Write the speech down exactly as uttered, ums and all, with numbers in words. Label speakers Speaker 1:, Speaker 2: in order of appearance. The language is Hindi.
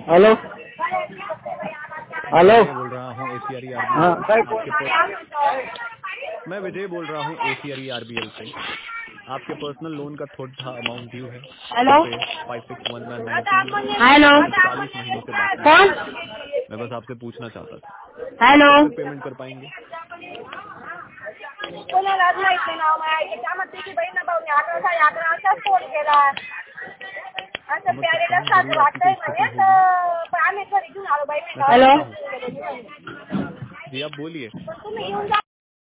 Speaker 1: Hello hello.
Speaker 2: मैं बोल रहा हूँ एसीआर आरबीएल
Speaker 1: हाँ
Speaker 2: से। आपके पर... मैं विजय बोल रहा हूँ एसीआर आरबीएल से। आपके पर्सनल लोन का थोड़ा अमाउंट ड्यू है।
Speaker 1: हेलो
Speaker 2: रुपए five six one nine nine two
Speaker 1: hello.
Speaker 2: जो चालीस महीनों से बाकी है।
Speaker 1: कौन?
Speaker 2: मैं बस आपसे पूछना चाहता था
Speaker 1: हेलो।
Speaker 2: कब तक पेमेंट कर पाएंगे।
Speaker 3: कोणाला माहित नाही नाव माहिती त्यामध्ये की बहीण भाऊ अकरा अकरा असाच फोन केला असं
Speaker 2: समझ सकता
Speaker 3: प्यारेला
Speaker 2: हूँ
Speaker 3: साथ
Speaker 2: जरूर आपकी कोई
Speaker 3: वाटतंय
Speaker 2: स्थिति
Speaker 3: म्हणे
Speaker 2: होगी।
Speaker 3: तर आम्ही घरी घेऊन आलो बाई मी
Speaker 2: मैं
Speaker 3: गावात
Speaker 1: हेलो
Speaker 2: समझता हूँ।
Speaker 3: घेऊन गेलो
Speaker 2: जी आप बोलिए।
Speaker 3: पण तुम्ही येऊन जा